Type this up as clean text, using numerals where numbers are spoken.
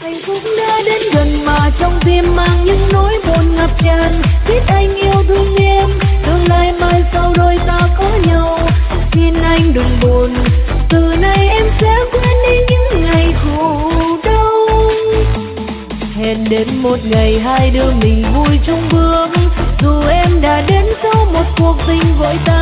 Hạnh phúc đã đến gần mà trong tim mang những nỗi buồn ngập tràn. Biết anh yêu thương em, tương lai mai sau đôi ta có nhau. Xin anh đừng buồn, từ nay em sẽ quên đi những ngày khổ đau. Hẹn đến một ngày hai đứa mình vui chung bước, dù em đã đến sau một cuộc tình vội vã.